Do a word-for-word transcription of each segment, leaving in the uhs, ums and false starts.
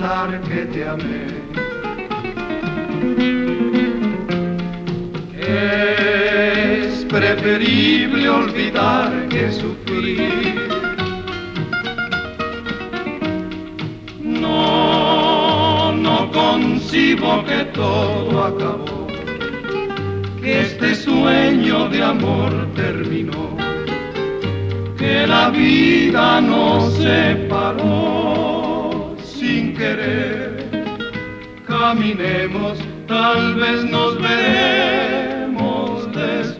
pensar que te amé. Es preferible olvidar que sufrir. No, no concibo que todo acabó, que este sueño de amor terminó, que la vida nos separó sin querer. Caminemos, tal vez nos veremos después.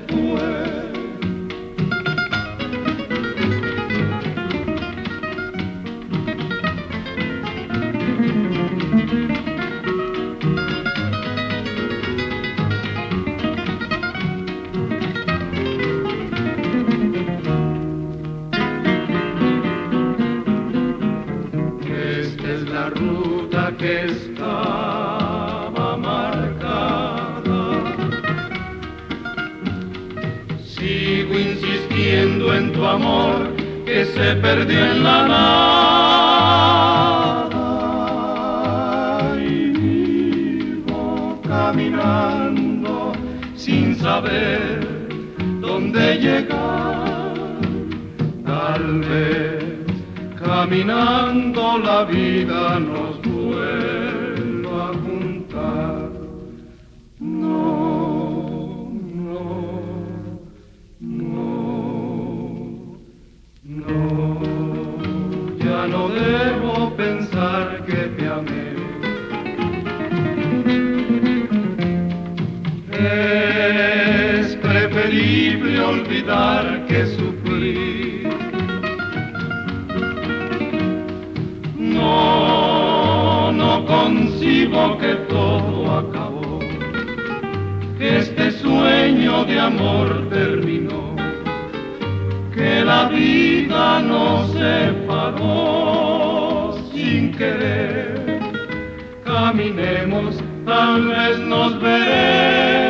Esta es la ruta que estaba marcada. Sigo insistiendo en tu amor que se perdió en la nada, y vivo caminando sin saber dónde llegar. Tal vez caminando la vida nos vuelva a juntar. No, no, no, no, ya no debo pensar que te amé. Es preferible olvidar que sufrir. No, no concibo que todo acabó, que este sueño de amor terminó, que la vida nos separó sin querer. Caminemos, tal vez nos veremos